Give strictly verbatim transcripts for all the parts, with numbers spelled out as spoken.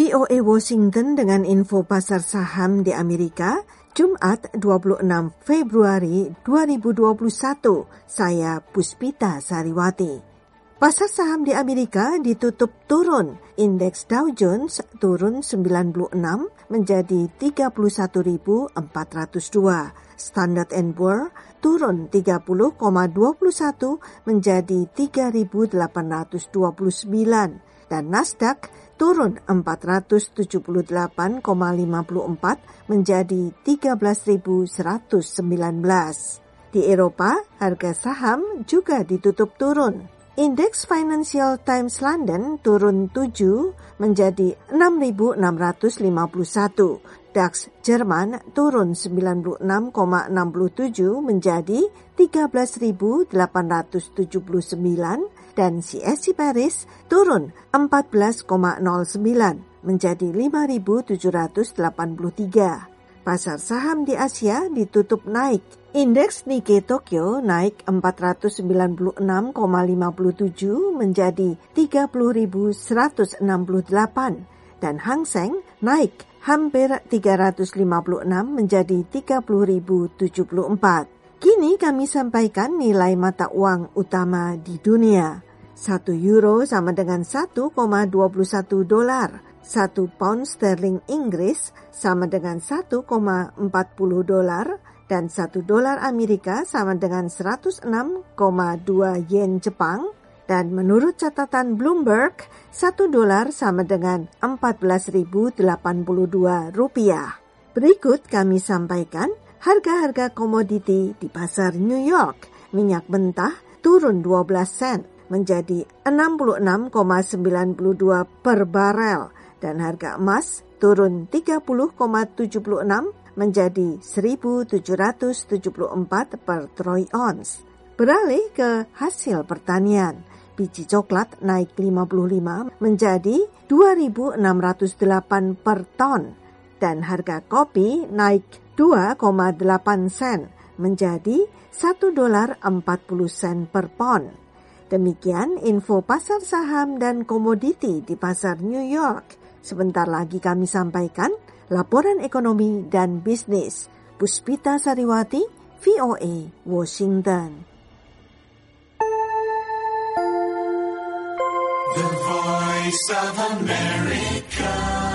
V O A Washington dengan info pasar saham di Amerika, Jumat dua puluh enam Februari dua ribu dua puluh satu. Saya Puspita Sariwati. Pasar saham di Amerika ditutup turun. Indeks Dow Jones turun sembilan puluh enam menjadi tiga puluh satu ribu empat ratus dua. Standard and Poor turun tiga puluh koma dua satu menjadi tiga ribu delapan ratus dua puluh sembilan. Dan Nasdaq turun empat ratus tujuh puluh delapan koma lima empat menjadi tiga belas ribu seratus sembilan belas. Di Eropa, harga saham juga ditutup turun. Indeks Financial Times London turun tujuh menjadi enam ribu enam ratus lima puluh satu. DAX Jerman turun sembilan puluh enam koma enam tujuh menjadi tiga belas ribu delapan ratus tujuh puluh sembilan dan C S C Paris turun empat belas koma nol sembilan menjadi lima ribu tujuh ratus delapan puluh tiga. Pasar saham di Asia ditutup naik. Indeks Nikkei Tokyo naik empat ratus sembilan puluh enam koma lima tujuh menjadi tiga puluh ribu seratus enam puluh delapan dan Hang Seng naik hampir tiga ratus lima puluh enam menjadi tiga puluh ribu tujuh puluh empat. Kini kami sampaikan nilai mata uang utama di dunia. Satu euro sama dengan satu koma dua satu dolar. Satu pound sterling Inggris sama dengan satu koma empat nol dolar. Dan satu dolar Amerika sama dengan seratus enam koma dua yen Jepang. Dan menurut catatan Bloomberg, satu dolar sama dengan empat belas ribu delapan puluh dua rupiah. Berikut kami sampaikan harga-harga komoditi di pasar New York. Minyak mentah turun dua belas sen menjadi enam puluh enam koma sembilan dua per barel. Dan harga emas turun tiga puluh koma tujuh enam menjadi seribu tujuh ratus tujuh puluh empat per troy ounce. Beralih ke hasil pertanian. Biji coklat naik lima puluh lima menjadi dua ribu enam ratus delapan per ton. Dan harga kopi naik dua koma delapan sen menjadi satu dolar empat puluh sen per pon. Demikian info pasar saham dan komoditi di pasar New York. Sebentar lagi kami sampaikan laporan ekonomi dan bisnis. Puspita Sariwati, V O A, Washington. The Voice of America.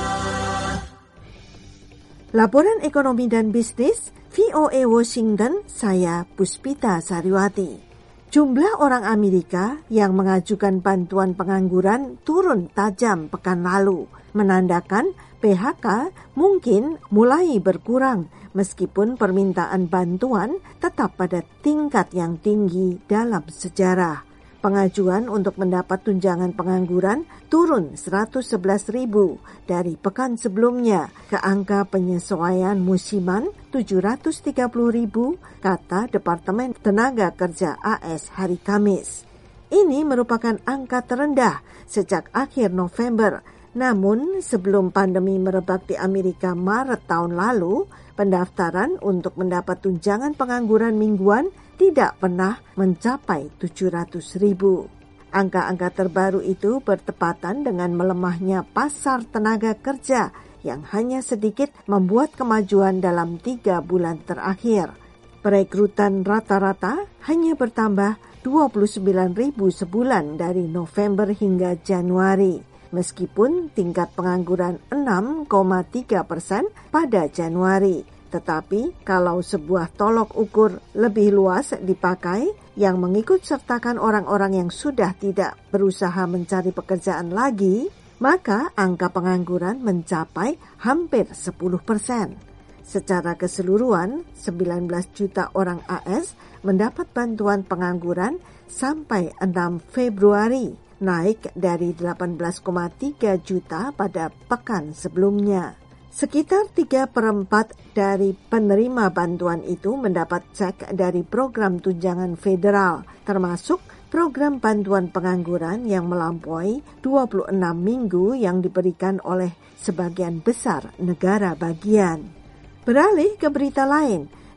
Laporan ekonomi dan bisnis V O A Washington, saya Puspita Sariwati. Jumlah orang Amerika yang mengajukan bantuan pengangguran turun tajam pekan lalu, menandakan P H K mungkin mulai berkurang meskipun permintaan bantuan tetap pada tingkat yang tinggi dalam sejarah. Pengajuan untuk mendapat tunjangan pengangguran turun seratus sebelas ribu dari pekan sebelumnya ke angka penyesuaian musiman tujuh ratus tiga puluh ribu, kata Departemen Tenaga Kerja A S hari Kamis. Ini merupakan angka terendah sejak akhir November. Namun sebelum pandemi merebak di Amerika Maret tahun lalu, pendaftaran untuk mendapat tunjangan pengangguran mingguan tidak pernah mencapai tujuh ratus ribu. Angka-angka terbaru itu bertepatan dengan melemahnya pasar tenaga kerja yang hanya sedikit membuat kemajuan dalam tiga bulan terakhir. Perekrutan rata-rata hanya bertambah dua puluh sembilan ribu sebulan dari November hingga Januari, meskipun tingkat pengangguran enam koma tiga persen pada Januari. Tetapi kalau sebuah tolok ukur lebih luas dipakai yang mengikut sertakan orang-orang yang sudah tidak berusaha mencari pekerjaan lagi, maka angka pengangguran mencapai hampir sepuluh persen. Secara keseluruhan, sembilan belas juta orang A S mendapat bantuan pengangguran sampai enam Februari, naik dari delapan belas koma tiga juta pada pekan sebelumnya. Sekitar tiga perempat dari penerima bantuan itu mendapat cek dari program tunjangan federal, termasuk program bantuan pengangguran yang melampaui dua puluh enam minggu yang diberikan oleh sebagian besar negara bagian. Beralih ke berita lain,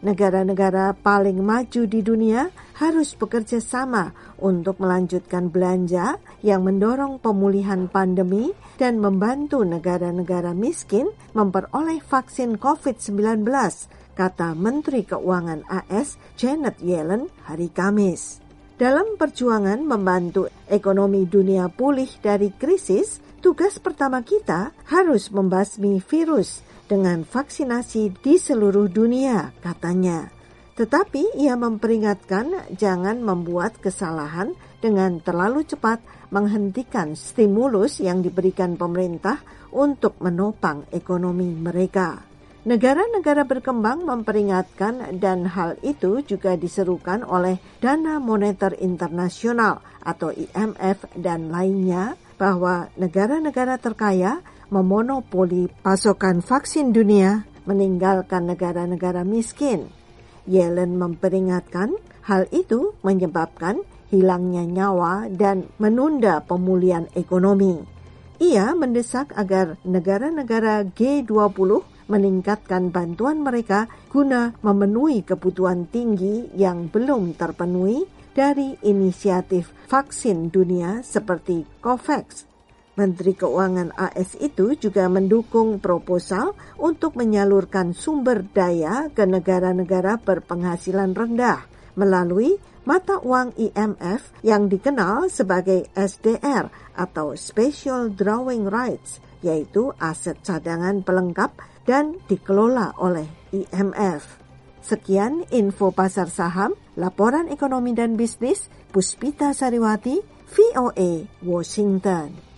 negara-negara paling maju di dunia harus bekerja sama untuk melanjutkan belanja yang mendorong pemulihan pandemi dan membantu negara-negara miskin memperoleh vaksin covid sembilan belas, kata Menteri Keuangan A S Janet Yellen hari Kamis. Dalam perjuangan membantu ekonomi dunia pulih dari krisis, tugas pertama kita harus membasmi virus dengan vaksinasi di seluruh dunia, katanya. Tetapi ia memperingatkan jangan membuat kesalahan dengan terlalu cepat menghentikan stimulus yang diberikan pemerintah untuk menopang ekonomi mereka. Negara-negara berkembang memperingatkan dan hal itu juga diserukan oleh Dana Moneter Internasional atau I M F dan lainnya bahwa negara-negara terkaya memonopoli pasokan vaksin dunia meninggalkan negara-negara miskin. Yellen memperingatkan hal itu menyebabkan hilangnya nyawa dan menunda pemulihan ekonomi. Ia mendesak agar negara-negara G dua puluh meningkatkan bantuan mereka guna memenuhi kebutuhan tinggi yang belum terpenuhi dari inisiatif vaksin dunia seperti COVAX. Menteri Keuangan A S itu juga mendukung proposal untuk menyalurkan sumber daya ke negara-negara berpenghasilan rendah melalui mata uang I M F yang dikenal sebagai S D R atau Special Drawing Rights, yaitu aset cadangan pelengkap dan dikelola oleh I M F. Sekian info pasar saham, laporan ekonomi dan bisnis, Puspita Sariwati, V O A, Washington.